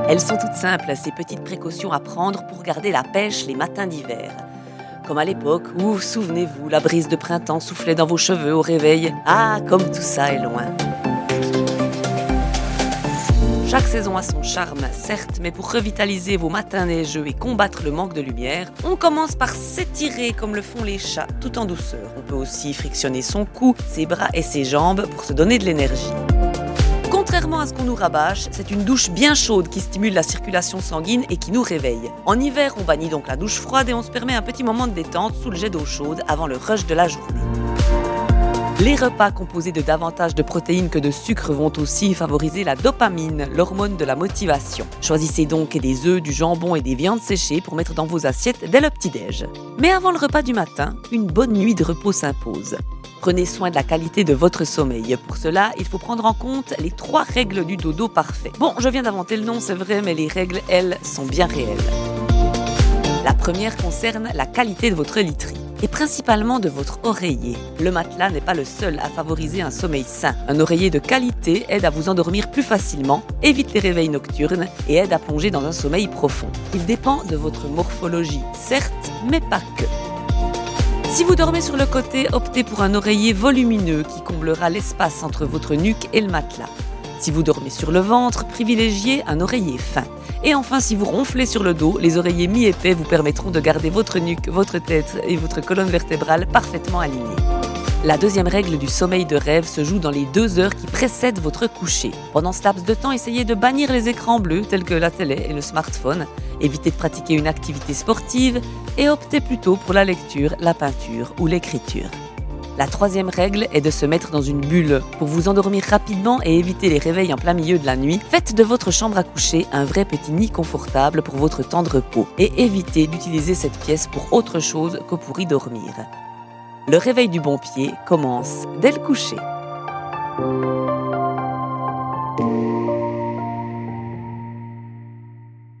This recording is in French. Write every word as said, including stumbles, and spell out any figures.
Elles sont toutes simples, ces petites précautions à prendre pour garder la pêche les matins d'hiver. Comme à l'époque où, souvenez-vous, la brise de printemps soufflait dans vos cheveux au réveil. Ah, comme tout ça est loin. Chaque saison a son charme, certes, mais pour revitaliser vos matins neigeux et combattre le manque de lumière, on commence par s'étirer comme le font les chats, tout en douceur. On peut aussi frictionner son cou, ses bras et ses jambes pour se donner de l'énergie. Contrairement à ce qu'on nous rabâche, c'est une douche bien chaude qui stimule la circulation sanguine et qui nous réveille. En hiver, on bannit donc la douche froide et on se permet un petit moment de détente sous le jet d'eau chaude avant le rush de la journée. Les repas composés de davantage de protéines que de sucre vont aussi favoriser la dopamine, l'hormone de la motivation. Choisissez donc des œufs, du jambon et des viandes séchées pour mettre dans vos assiettes dès le petit-déj. Mais avant le repas du matin, une bonne nuit de repos s'impose. Prenez soin de la qualité de votre sommeil. Pour cela, il faut prendre en compte les trois règles du dodo parfait. Bon, je viens d'inventer le nom, c'est vrai, mais les règles, elles, sont bien réelles. La première concerne la qualité de votre literie, et principalement de votre oreiller. Le matelas n'est pas le seul à favoriser un sommeil sain. Un oreiller de qualité aide à vous endormir plus facilement, évite les réveils nocturnes et aide à plonger dans un sommeil profond. Il dépend de votre morphologie, certes, mais pas que. Si vous dormez sur le côté, optez pour un oreiller volumineux qui comblera l'espace entre votre nuque et le matelas. Si vous dormez sur le ventre, privilégiez un oreiller fin. Et enfin, si vous ronflez sur le dos, les oreillers mi-épais vous permettront de garder votre nuque, votre tête et votre colonne vertébrale parfaitement alignées. La deuxième règle du sommeil de rêve se joue dans les deux heures qui précèdent votre coucher. Pendant ce laps de temps, essayez de bannir les écrans bleus tels que la télé et le smartphone. Évitez de pratiquer une activité sportive et optez plutôt pour la lecture, la peinture ou l'écriture. La troisième règle est de se mettre dans une bulle. Pour vous endormir rapidement et éviter les réveils en plein milieu de la nuit, faites de votre chambre à coucher un vrai petit nid confortable pour votre temps de repos et évitez d'utiliser cette pièce pour autre chose que pour y dormir. Le réveil du bon pied commence dès le coucher.